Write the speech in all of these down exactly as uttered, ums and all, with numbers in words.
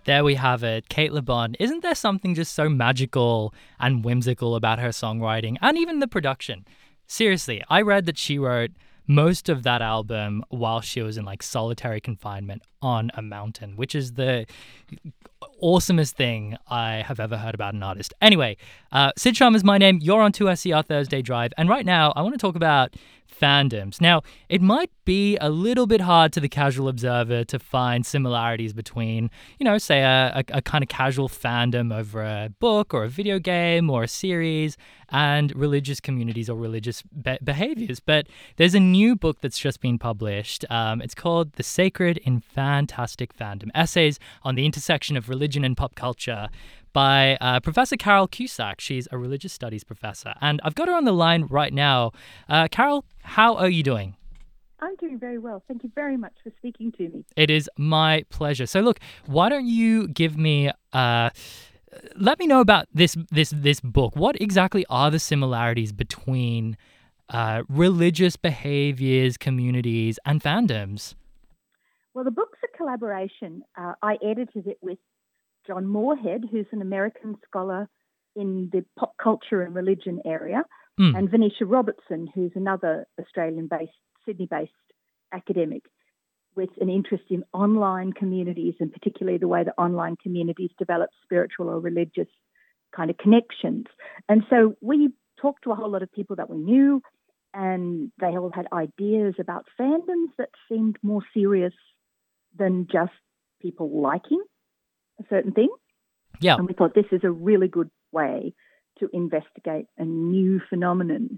There we have it. Cate Le Bon. Isn't there something just so magical and whimsical about her songwriting and even the production? Seriously, I read that she wrote most of that album while she was in like solitary confinement on a mountain, which is the awesomest thing I have ever heard about an artist. Anyway, uh, Sid Sharma is my name. You're on two S C R Thursday Drive. And right now, I want to talk about fandoms. Now, it might be a little bit hard to the casual observer to find similarities between, you know, say a, a, a kind of casual fandom over a book or a video game or a series and religious communities or religious be- behaviors. But there's a new book that's just been published. Um, it's called The Sacred in Fantastic Fandom, Essays on the Intersection of Religion and Pop Culture by uh, Professor Carol Cusack. She's a religious studies professor. And I've got her on the line right now. Uh, Carol, how are you doing? I'm doing very well. Thank you very much for speaking to me. It is my pleasure. So look, why don't you give me... Uh, let me know about this this this book. What exactly are the similarities between uh, religious behaviors, communities, and fandoms? Well, the book's a collaboration. Uh, I edited it with John Moorhead, who's an American scholar in the pop culture and religion area, Mm. and Venetia Robertson, who's another Australian-based, Sydney-based academic with an interest in online communities and particularly the way that online communities develop spiritual or religious kind of connections. And so we talked to a whole lot of people that we knew, and they all had ideas about fandoms that seemed more serious than just people liking a certain thing. Yeah. And we thought this is a really good way to investigate a new phenomenon.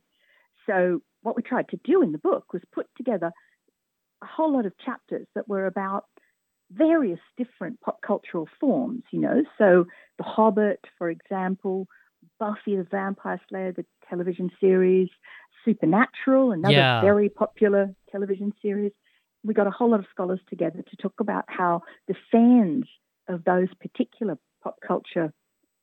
So what we tried to do in the book was put together a whole lot of chapters that were about various different pop cultural forms, you know. So The Hobbit, for example, Buffy the Vampire Slayer, the television series, Supernatural, another Yeah. very popular television series. We got a whole lot of scholars together to talk about how the fans of those particular pop culture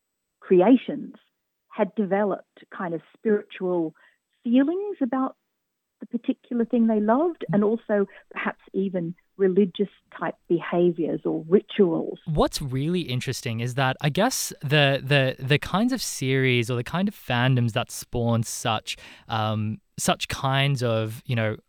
creations had developed kind of spiritual feelings about the particular thing they loved, and also perhaps even religious type behaviors or rituals. What's really interesting is that I guess the the the kinds of series or the kind of fandoms that spawn such um, such kinds of, you know,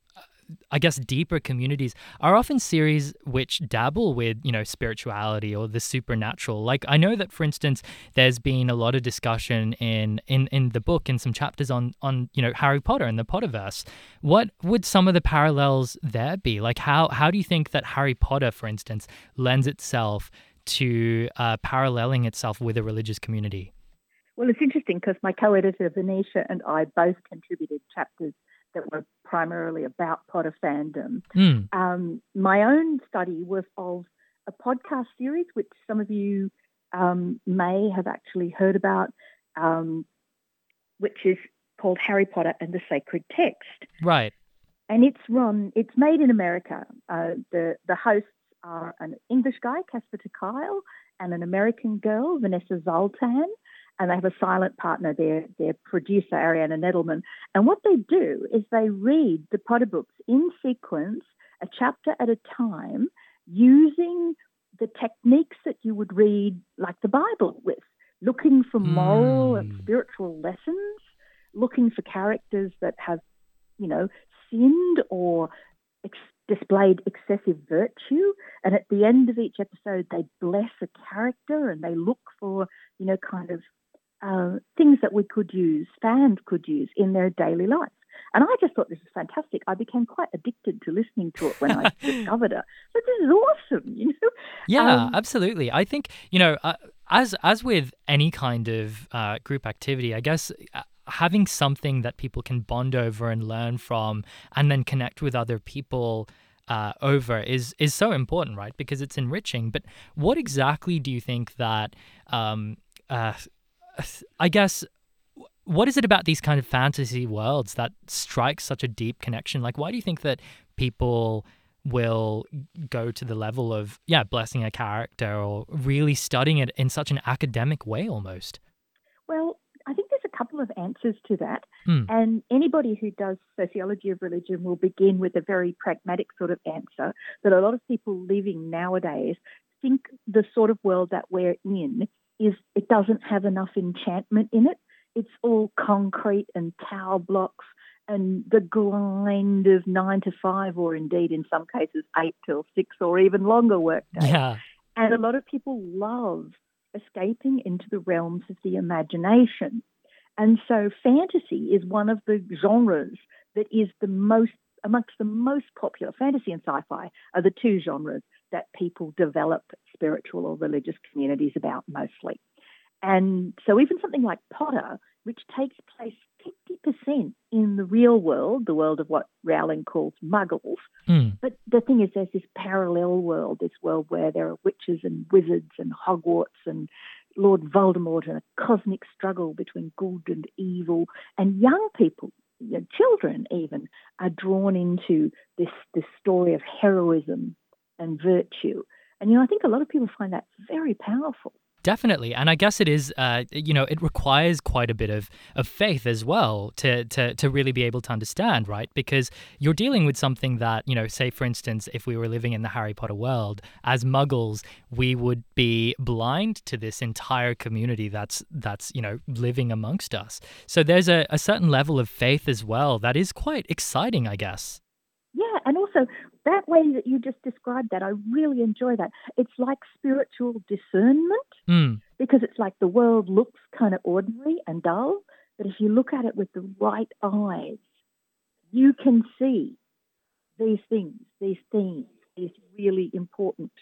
I guess deeper communities are often series which dabble with, you know, spirituality or the supernatural. Like I know that, for instance, there's been a lot of discussion in in, in the book and some chapters on on you know Harry Potter and the Potterverse. What would some of the parallels there be? Like how how do you think that Harry Potter, for instance, lends itself to uh, paralleling itself with a religious community? Well, it's interesting because my co-editor Venetia and I both contributed chapters that were primarily about Potter fandom. Mm. Um, my own study was of a podcast series, which some of you um, may have actually heard about, um, which is called Harry Potter and the Sacred Text. Right. And it's run, it's made in America. Uh, the, the hosts are an English guy, Casper ter Kuile, and an American girl, Vanessa Zoltan. And they have a silent partner, their, their producer, Ariana Nedelman. And what they do is they read the Potter books in sequence, a chapter at a time, using the techniques that you would read like the Bible with, looking for moral Mm. and spiritual lessons, looking for characters that have, you know, sinned or ex- displayed excessive virtue. And at the end of each episode, they bless a character and they look for, you know, kind of Uh, things that we could use, fans could use in their daily life. And I just thought this was fantastic. I became quite addicted to listening to it when I discovered it. But this is awesome, you know? Yeah, Um, absolutely. I think, you know, uh, as as with any kind of uh, group activity, I guess uh, having something that people can bond over and learn from and then connect with other people uh, over is is so important, right? Because it's enriching. But what exactly do you think that, um, uh, I guess, what is it about these kind of fantasy worlds that strikes such a deep connection? Like, why do you think that people will go to the level of, yeah, blessing a character or really studying it in such an academic way almost? well, I think there's a couple of answers to that. Hmm. And anybody who does sociology of religion will begin with a very pragmatic sort of answer that a lot of people living nowadays think the sort of world that we're in is it doesn't have enough enchantment in it. It's all concrete and tower blocks and the grind of nine to five, or indeed in some cases eight till six, or even longer work days. Yeah. And a lot of people love escaping into the realms of the imagination. And so fantasy is one of the genres that is the most, amongst the most popular. Fantasy and sci-fi are the two genres that people develop spiritual or religious communities about mostly. And so even something like Potter, which takes place fifty percent in the real world, the world of what Rowling calls muggles. Mm. But the thing is, there's this parallel world, this world where there are witches and wizards and Hogwarts and Lord Voldemort and a cosmic struggle between good and evil. And young people, you know, children even, are drawn into this, this story of heroism and virtue. And, you know, I think a lot of people find that very powerful. Definitely. And I guess it is, uh, you know, it requires quite a bit of, of faith as well to, to, to really be able to understand, right? Because you're dealing with something that, you know, say, for instance, if we were living in the Harry Potter world, as muggles, we would be blind to this entire community that's, that's you know, living amongst us. So there's a, a certain level of faith as well that is quite exciting, I guess. Yeah, and also that way that you just described that, I really enjoy that. It's like spiritual discernment Mm. because it's like the world looks kind of ordinary and dull, but if you look at it with the right eyes, you can see these things, these themes, these really important,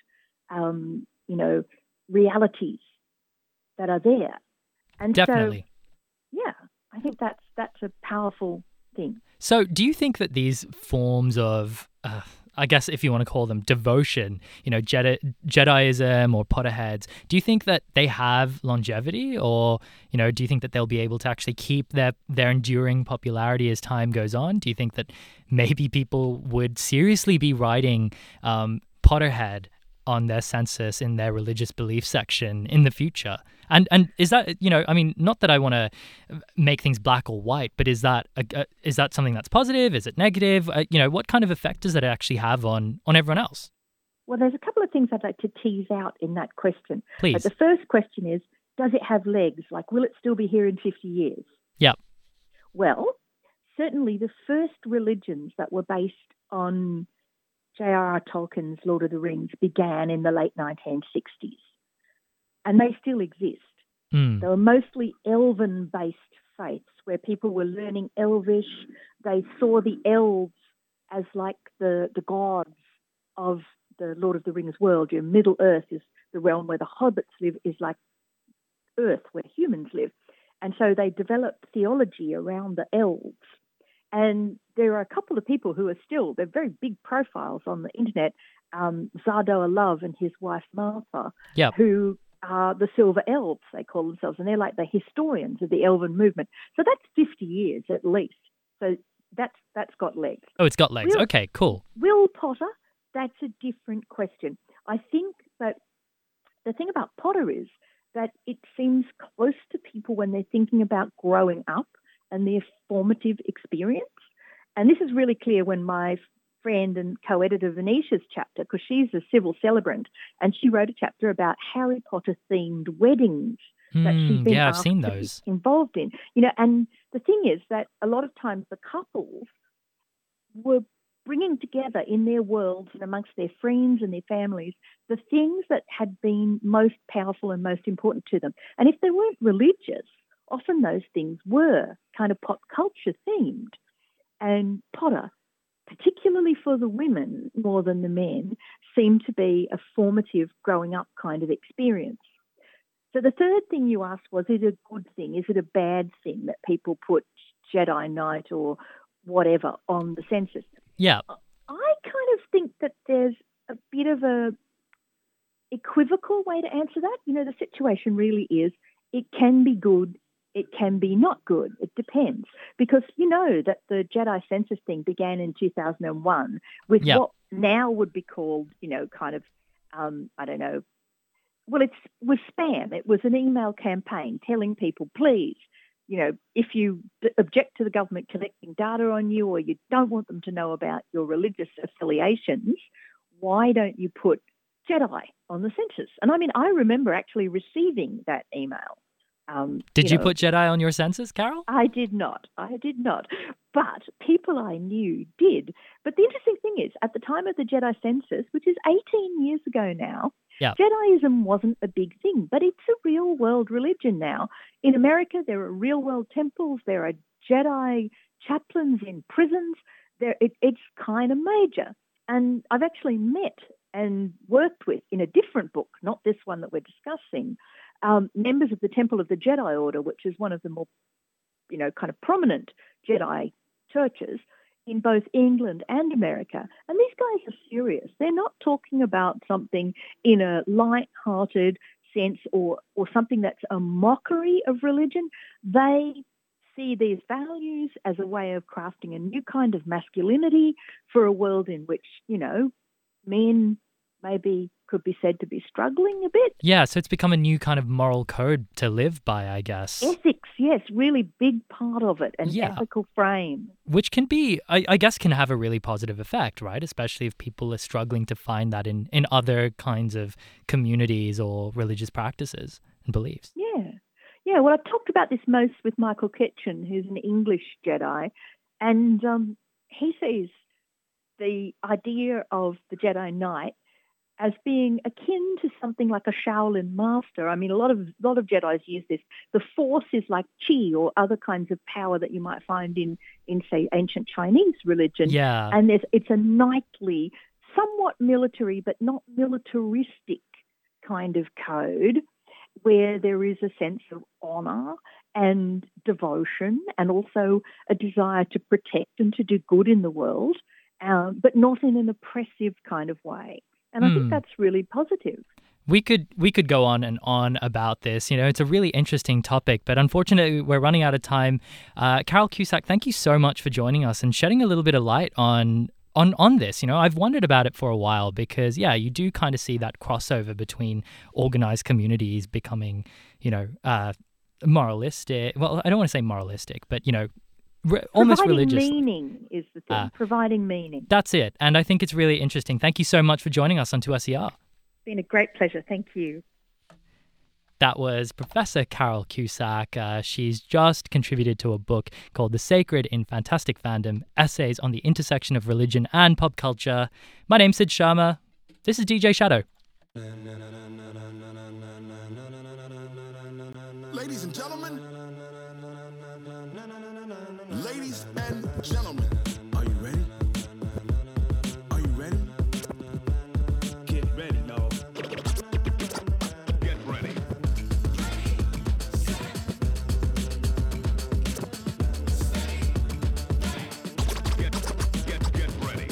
um, you know, realities that are there. And Definitely. So, yeah, I think that's that's a powerful thing. So do you think that these forms of, uh, I guess if you want to call them devotion, you know, Jedi, Jediism or Potterheads, do you think that they have longevity, or, you know, do you think that they'll be able to actually keep their, their enduring popularity as time goes on? Do you think that maybe people would seriously be writing um, Potterhead on their census in their religious belief section in the future? And and is that, you know, I mean, not that I want to make things black or white, but is that a, a, is that something that's positive? Is it negative? Uh, you know, what kind of effect does that actually have on on everyone else? Well, there's a couple of things I'd like to tease out in that question. Please. But the first question is, does it have legs? Like, will it still be here in fifty years? Yeah. Well, certainly the first religions that were based on J R R Tolkien's Lord of the Rings began in the late nineteen sixties, and they still exist. Mm. They were mostly elven-based faiths where people were learning Elvish. They saw the elves as like the, the gods of the Lord of the Rings world. Your Middle Earth is the realm where the hobbits live, is like Earth where humans live. And so they developed theology around the elves. And there are a couple of people who are still, they're very big profiles on the internet, um, Zardoa Love and his wife Martha, Yep. who are the Silver Elves, they call themselves, and they're like the historians of the elven movement. So that's fifty years at least. So that's that's got legs. Oh, it's got legs. Will, Okay, cool. Will Potter? That's a different question. I think that the thing about Potter is that it seems close to people when they're thinking about growing up and their formative experience. And this is really clear when my friend and co-editor Venetia's chapter, because she's a civil celebrant, and she wrote a chapter about Harry Potter-themed weddings that Mm, she's been yeah, I've asked seen to be those. involved in. You know, and the thing is that a lot of times the couples were bringing together in their worlds and amongst their friends and their families the things that had been most powerful and most important to them. And if they weren't religious, often those things were kind of pop culture themed. And Potter, particularly for the women more than the men, seemed to be a formative growing up kind of experience. So the third thing you asked was, is it a good thing? Is it a bad thing that people put Jedi Knight or whatever on the census? Yeah. I kind of think that there's a bit of a equivocal way to answer that. You know, the situation really is it can be good, it can be not good. It depends. Because you know that the Jedi census thing began in two thousand one with Yeah. what now would be called, you know, kind of, um, I don't know, well, it was spam. It was an email campaign telling people, please, you know, if you d- object to the government collecting data on you or you don't want them to know about your religious affiliations, why don't you put Jedi on the census. And I mean, I remember actually receiving that email. Um, Did you, you know, put Jedi on your census, Carol? I did not. I did not. But people I knew did. But the interesting thing is, at the time of the Jedi census, which is eighteen years ago now, yeah. Jediism wasn't a big thing, but it's a real-world religion now. In America, there are real-world temples. There are Jedi chaplains in prisons. There, it, it's kind of major. And I've actually met and worked with, in a different book, not this one that we're discussing, um, members of the Temple of the Jedi Order, which is one of the more, you know, kind of prominent Jedi churches in both England and America. And these guys are serious. They're not talking about something in a light-hearted sense or, or something that's a mockery of religion. They see these values as a way of crafting a new kind of masculinity for a world in which, you know, men maybe could be said to be struggling a bit. Yeah, so it's become a new kind of moral code to live by, I guess. Ethics, yes, really big part of it, an yeah. ethical frame. Which can be, I, I guess, can have a really positive effect, right? Especially if people are struggling to find that in, in other kinds of communities or religious practices and beliefs. Yeah. Yeah, well, I've talked about this most with Michael Ketchen, who's an English Jedi, and um, he sees the idea of the Jedi Knight as being akin to something like a Shaolin master. I mean, a lot of a lot of Jedis use this. The Force is like Qi or other kinds of power that you might find in, in say, ancient Chinese religion. Yeah. And there's it's a knightly, somewhat military, but not militaristic kind of code, where there is a sense of honour and devotion and also a desire to protect and to do good in the world, um, but not in an oppressive kind of way. And I mm. think that's really positive. We could we could go on and on about this. You know, it's a really interesting topic, but unfortunately, we're running out of time. Uh, Carol Cusack, thank you so much for joining us and shedding a little bit of light on on on this. You know, I've wondered about it for a while because, yeah, you do kind of see that crossover between organized communities becoming, you know, uh, moralistic. Well, I don't want to say moralistic, but, you know, re- almost Providing religious. meaning is the thing. Uh, Providing meaning. That's it. And I think it's really interesting. Thank you so much for joining us on two S E R. It's been a great pleasure. Thank you. That was Professor Carol Cusack. Uh, she's just contributed to a book called The Sacred in Fantastic Fandom, Essays on the Intersection of Religion and Pop Culture. My name's Sid Sharma. This is D J Shadow. Ladies and gentlemen, ladies and gentlemen, are you ready? Are you ready? Get ready, no. Get ready. Get, get, get ready.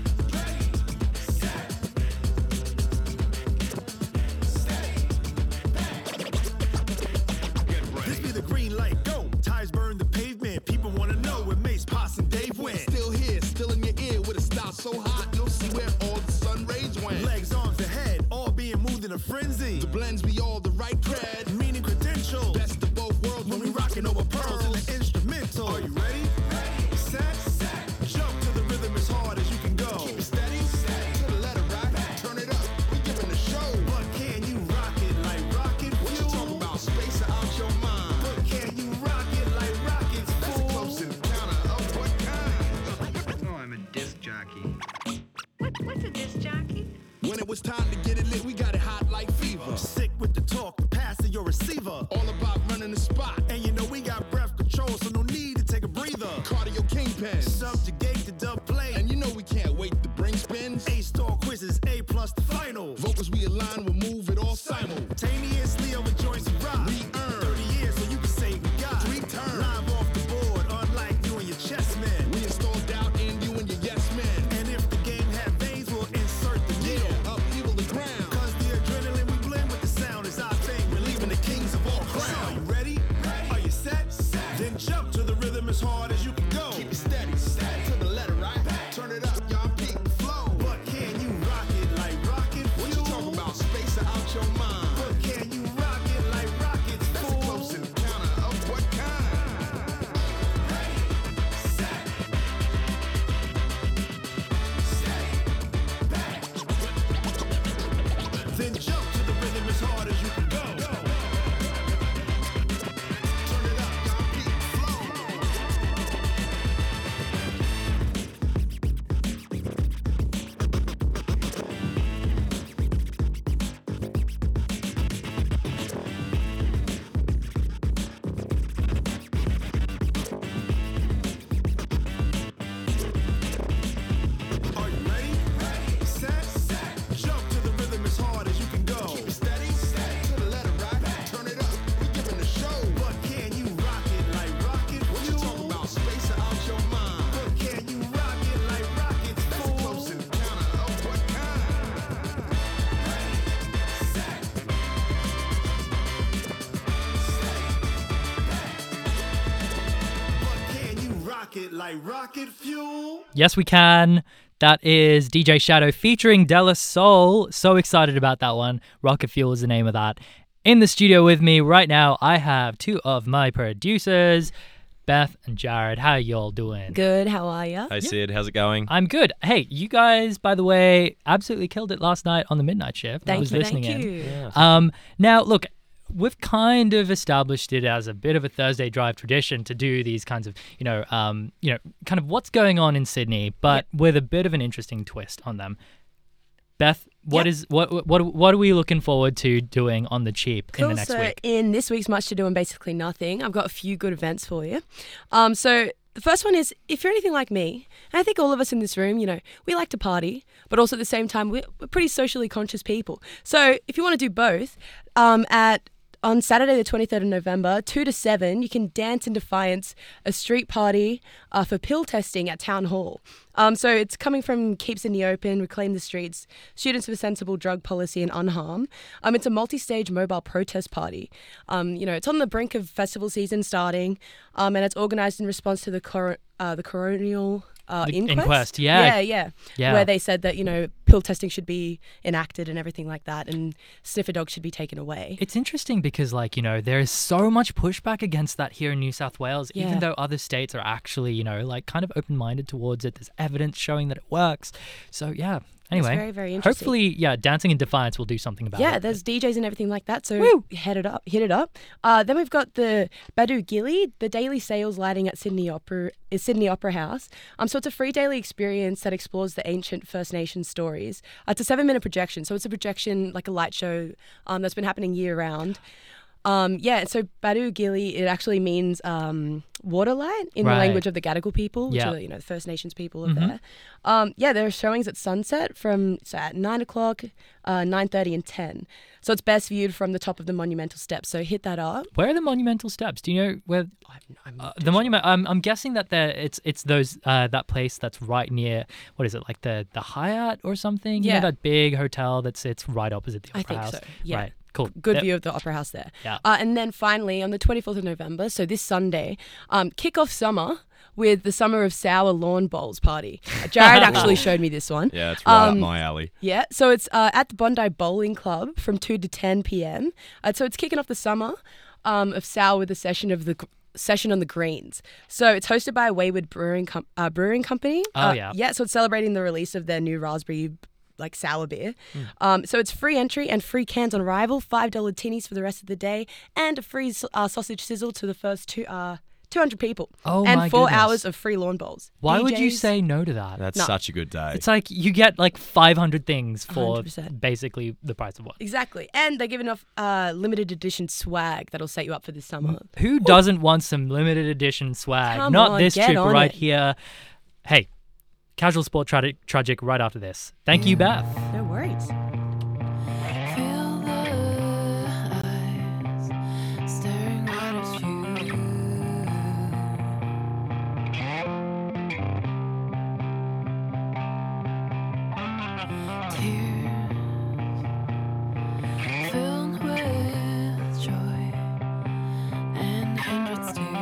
This be the green light, go. Tires burn the pavement. People want to know where Mace, Poss, and Dave went. Still here, still in your ear with a style so hot, you'll see where all the sun rays went. Legs, arms, and head, all being moved in a frenzy. The blends be all the right cred, meaning credentials. Best of both worlds when we rocking over pearls in the instrumental. Are you ready? Ready. Set. Set. Jump to the rhythm as hard as you can go. Keep it steady. Steady. To the letter right. Turn it up. We giving the show. But can you rock it like rocket fuel? What you talking about? Space out your mind. But can you rock it like rockets? That's a close encounter of what kind? Oh, I'm a disc jockey. What, what's a disc jockey? When it was time to get it lit, we got it hot like fever. Sick with the talk, pass to your receiver. All about running the spot. And you know we got breath control, so no need to take a breather. Cardio kingpin. Subjugate the dub play. And you know we can't wait to bring spins. A-star quizzes, A plus the final. Vocals we align, we'll move it all simultaneously over joints and rock. We earn thirty years so you can say we got three turns. Live off the board, unlike you and your chess men. We install doubt in you and your yes men. And if the game had veins, we'll insert the needle. Yeah, upheaval the ground. Cause the adrenaline we blend with the sound is our thing. Relieving the kings of all crowns. So are you ready? Ready? Are you set? Set. Then jump to the rhythm as hard as you can go. Keep it steady. Steady. To the letter right. Back. Turn it up, y'all peak the flow. But can you rock it like rocket fuel? What you talking about? Space Then jump to the rhythm as hard as you can go. Turn it up, y'all. Keep it flow. Are you ready? Ready. Set. Set. Jump to the rhythm as hard as you can go. Keep it steady. Steady. To the letter right. Turn it up. We giving the show. But can you rock it like rocket? What you talking about? Space out your mind. But can you rock it like rockets? That's a close encounter of what kind? Ready. Set. But can you rock it like rocket fuel? Yes, we can. That is D J Shadow featuring Della Soul. So excited about that one. Rocket Fuel is the name of that. In the studio with me right now, I have two of my producers, Beth and Jared. How y'all doing? Good, how are ya? Hey Sid, how's it going? I'm good. Hey, you guys, by the way, absolutely killed it last night on the midnight shift. I Thank was you, listening thank in. you. Um, now, look, we've kind of established it as a bit of a Thursday drive tradition to do these kinds of, you know, um, you know, kind of what's going on in Sydney, but with a bit of an interesting twist on them. Beth, what Yep. is what what what are we looking forward to doing on the cheap in Cool. the next so week? in this week's Much to Do and Basically Nothing, I've got a few good events for you. Um, so the first one is, if you're anything like me, and I think all of us in this room, you know, we like to party, but also at the same time, we're, we're pretty socially conscious people. So if you want to do both, um, at on Saturday, the twenty-third of November, two to seven, you can dance in defiance, a street party uh, for pill testing at Town Hall. Um, so it's coming from Keep Sydney Open, Reclaim the Streets, Students for Sensible Drug Policy and Unharm. Um, it's a multi-stage mobile protest party. Um, you know, it's on the brink of festival season starting, um, and it's organised in response to the cor- uh, the coronial uh, The inquest. inquest, yeah. yeah, yeah, Yeah. where they said that, you know, pill testing should be enacted and everything like that, and sniffer dogs should be taken away. It's interesting because, like, you know, there is so much pushback against that here in New South Wales, even Yeah. though other states are actually, you know, like kind of open-minded towards it. There's evidence showing that it works. So, yeah. Anyway, very, very interesting. hopefully, yeah, Dancing in Defiance will do something about Yeah, it. there's D Js and everything like that, so Woo! head it up, hit it up. Uh, then we've got the Badu Gilly, the daily sales lighting at Sydney Opera, is Sydney Opera House. Um, so it's a free daily experience that explores the ancient First Nations stories. Uh, it's a seven-minute projection, so it's a projection like a light show um, that's been happening year-round. Um, yeah, so Badu Gilly, it actually means um, water light in Right. the language of the Gadigal people, which Yeah. are, you know, the First Nations people of Mhm. there. Um, yeah, there are showings at sunset from so at nine o'clock, uh, nine thirty, and ten. So it's best viewed from the top of the monumental steps. So hit that up. Where are the monumental steps? Do you know where I'm, I'm uh, the monument? I'm I'm guessing that there it's it's those uh, that place that's right near, what is it, like the the Hyatt or something? You Yeah. know, that big hotel that sits right opposite the I Opera think House. so, yeah. Right. Cool. Good Yep. view of the Opera House there. Yeah. Uh, and then finally, on the twenty-fourth of November, so this Sunday, um, kick off summer with the Summer of Sour Lawn Bowls party. Uh, Jared actually showed me this one. Yeah, it's right Um, up my alley. Yeah, so it's uh, at the Bondi Bowling Club from two to ten p.m. Uh, so it's kicking off the summer um, of sour with a session of the gr- session on the greens. So it's hosted by Wayward Brewing Com- uh, Brewing Company. Oh, Uh, yeah. Yeah, so it's celebrating the release of their new raspberry like sour beer. Hmm. Um, so it's free entry and free cans on arrival, five dollars tinnies for the rest of the day, and a free uh, sausage sizzle to the first two uh, two hundred people. Oh, and my four goodness. hours of free lawn bowls. Why D Js, would you say no to that? That's No. such a good day. It's like you get like five hundred things for one hundred percent. basically the price of one. Exactly. And they're giving off uh, limited edition swag that'll set you up for this summer. Who doesn't want some limited edition swag? Come Not on, this get trip on right it. here. Hey, Casual Sport Tragic, tragic right after this. Thank you, Beth. No worries. Feel the eyes staring right at you. Tears filled with joy and hundreds too.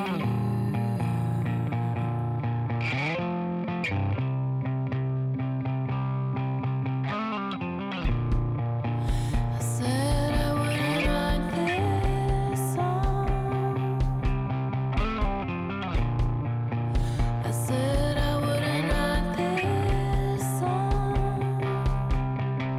I said I wouldn't write this song. I said I wouldn't write this song.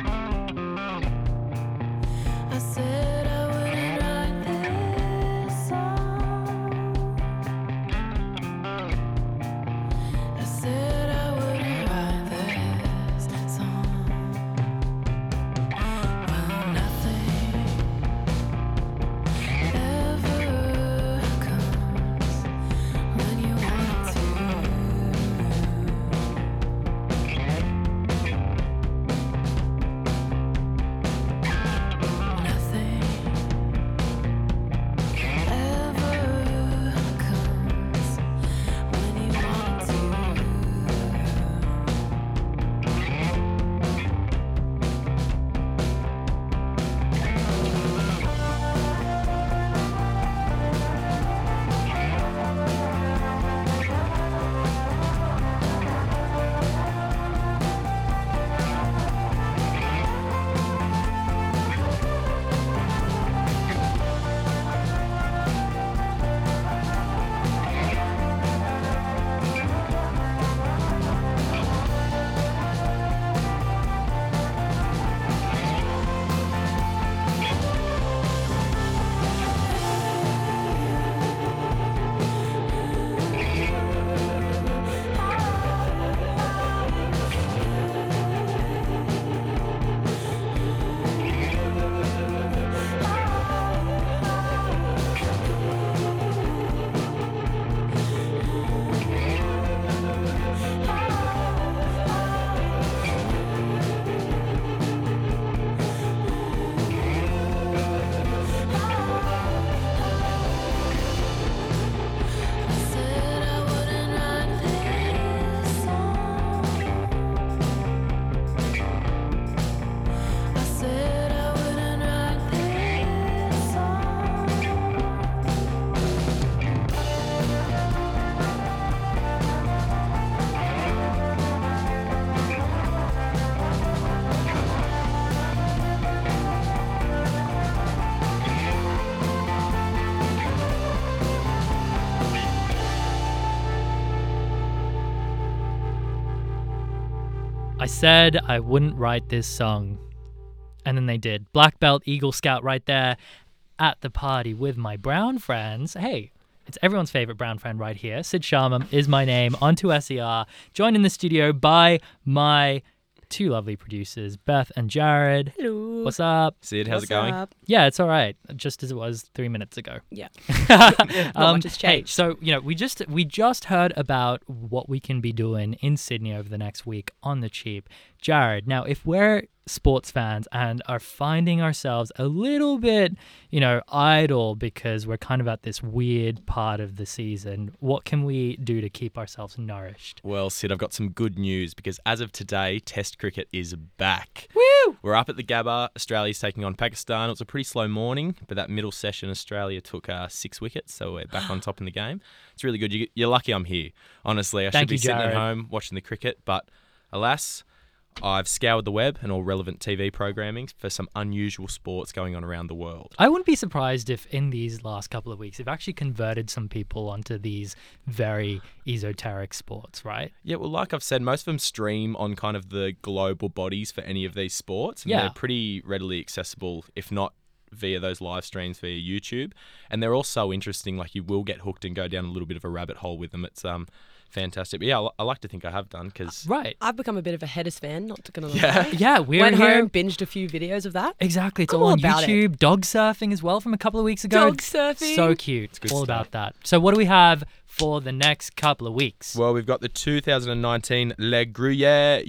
I said I wouldn't write this song. And then they did. Black belt, Eagle Scout right there at the party with my brown friends. Hey, it's everyone's favorite brown friend right here. Sid Sharma is my name on two S E R. Joined in the studio by my two lovely producers, Beth and Jared. Hello. What's up? Sid, how's What's it going? up? Yeah, it's all right. Just as it was three minutes ago. Yeah. Not much has Hey, changed. so you know, we just we just heard about what we can be doing in Sydney over the next week on the cheap. Jared, now if we're sports fans and are finding ourselves a little bit, you know, idle because we're kind of at this weird part of the season, what can we do to keep ourselves nourished? Well, Sid, I've got some good news because as of today, Test cricket is back. Woo! We're up at the Gabba. Australia's taking on Pakistan. It was a pretty slow morning, but that middle session, Australia took uh, six wickets, so we're back on top in the game. It's really good. You, you're lucky I'm here. Honestly, I Thank should be you, sitting Jared. at home watching the cricket, but alas, I've scoured the web and all relevant T V programming for some unusual sports going on around the world. I wouldn't be surprised if in these last couple of weeks, they've actually converted some people onto these very esoteric sports, right? Yeah, well, like I've said, most of them stream on kind of the global bodies for any of these sports. And Yeah. They're pretty readily accessible, if not via those live streams via YouTube. And they're all so interesting, like you will get hooked and go down a little bit of a rabbit hole with them. It's um fantastic. But yeah, I, li- I like to think I have done because... Right. I've become a bit of a Headers fan, not gonna lie. Yeah. Yeah, we're Went here. home, binged a few videos of that. Exactly. It's I'm all all on about it. YouTube. Dog surfing as well from a couple of weeks ago. Dog surfing. So cute. good all stuff. about that. So what do we have for the next couple of weeks? Well, we've got the two thousand nineteen Le Gruyere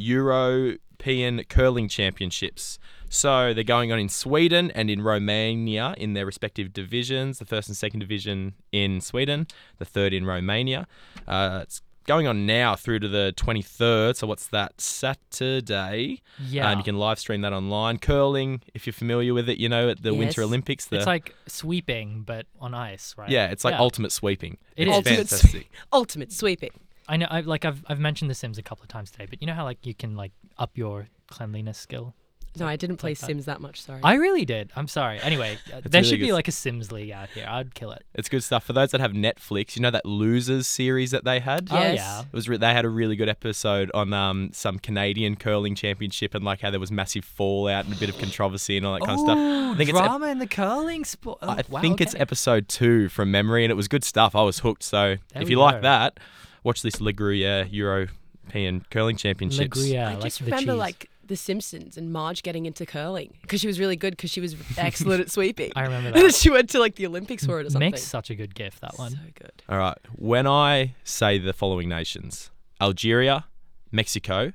European Curling Championships. So they're going on in Sweden and in Romania in their respective divisions. The first and second division in Sweden, the third in Romania. Uh, it's going on now through to the twenty-third. So what's that? Saturday. yeah. Um, you can live stream that online. Curling, if you're familiar with it, you know, at the Winter Yes. Olympics. The, it's like sweeping, but on ice, right? yeah, it's like ultimate sweeping. It it's is. Ultimate fantastic. Ultimate sweeping. I know. I like. I've I've mentioned The Sims a couple of times today, but you know how like you can like up your cleanliness skill. No, I didn't play like that. Sims that much, sorry. I really did. I'm sorry. Anyway, uh, there really should be good. like a Sims league out here. I'd kill it. It's good stuff. For those that have Netflix, you know that Losers series that they had? Oh Yes. yeah. It was re- they had a really good episode on um, some Canadian curling championship and like how there was massive fallout and a bit of controversy and all that kind of stuff. I think it's ep- drama in the curling sport. Oh, I wow, think it's okay. episode two from memory, and it was good stuff. I was hooked. So There if we you like go. that, watch this Le Gruyere European Curling Le Championships. Gruyere, I like just the remember cheese. like The Simpsons and Marge getting into curling because she was really good because she was excellent at sweeping. I remember And then that. she went to like the Olympics for it or something. Makes such a good gift, that one. So good. All right. When I say the following nations, Algeria, Mexico,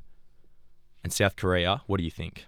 and South Korea, what do you think?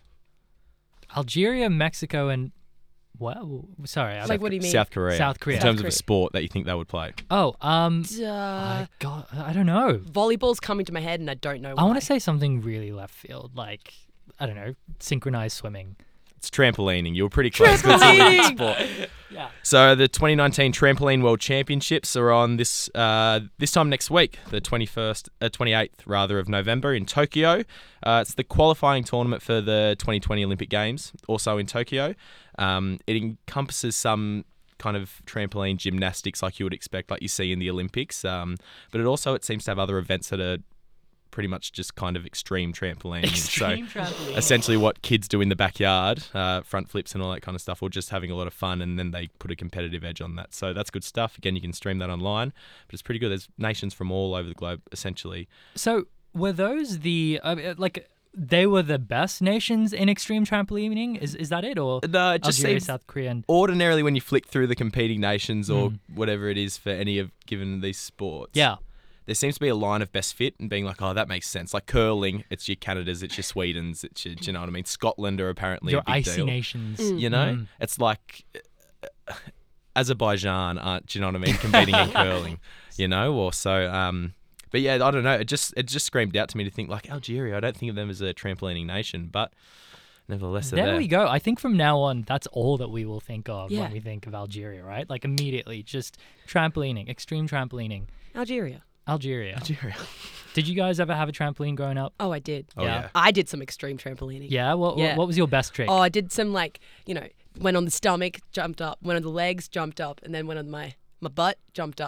Algeria, Mexico, and what? Sorry, I Like, what do you mean? South Korea. South Korea. In terms of Korea. a sport that you think they would play. Oh, um, Duh. I got. I don't know. Volleyball's coming to my head and I don't know why. I want to say something really left field, like I don't know, synchronized swimming. It's trampolining. You were pretty close. It's a really good sport. Yeah. So the twenty nineteen Trampoline World Championships are on this uh, this time next week, the twenty-first, uh, twenty-eighth rather of November in Tokyo. Uh, it's the qualifying tournament for the twenty twenty Olympic Games, also in Tokyo. Um, it encompasses some kind of trampoline gymnastics like you would expect, like you see in the Olympics. Um, but it also it seems to have other events that are pretty much just kind of extreme trampoline. Extreme so trampoline. essentially what kids do in the backyard, uh, front flips and all that kind of stuff, or just having a lot of fun, and then they put a competitive edge on that. So that's good stuff. Again, you can stream that online, but it's pretty good. There's nations from all over the globe, essentially. So were those the uh, like they were the best nations in extreme trampolining? Is is that it, or No, it just Algeria, seems South Korea, and ordinarily when you flick through the competing nations or Mm. whatever it is for any of given these sports, yeah, there seems to be a line of best fit and being like, oh, that makes sense. Like curling, it's your Canadas, it's your Swedens, it's your, do you know what I mean? Scotland are apparently your a big icy deal. nations. You know, Mm. it's like uh, Azerbaijan aren't, do you know what I mean, competing in curling, you know, or so. Um, but yeah, I don't know. It just it just screamed out to me to think like Algeria. I don't think of them as a trampolining nation, but nevertheless, they're There there. we go. I think from now on, that's all that we will think of Yeah. when we think of Algeria, right? Like immediately, just trampolining, extreme trampolining. Algeria. Algeria. Algeria. Did you guys ever have a trampoline growing up? Oh, I did. Oh Yeah. yeah. I did some extreme trampolining. Yeah. What Yeah. What was your best trick? Oh, I did some like, you know, went on the stomach, jumped up, went on the legs, jumped up, and then went on my, my butt, jumped up.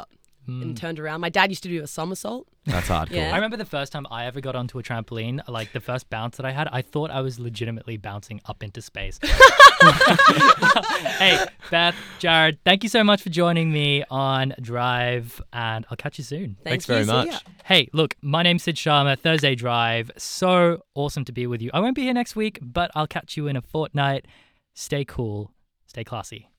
and turned around. My dad used to do a somersault. That's hardcore. Yeah. I remember the first time I ever got onto a trampoline, like the first bounce that I had, I thought I was legitimately bouncing up into space. Hey, Beth, Jared, thank you so much for joining me on Drive, and I'll catch you soon. Thank Thanks you. very See much. ya. Hey, look, my name's Sid Sharma, Thursday Drive. So awesome to be with you. I won't be here next week, but I'll catch you in a fortnight. Stay cool, stay classy.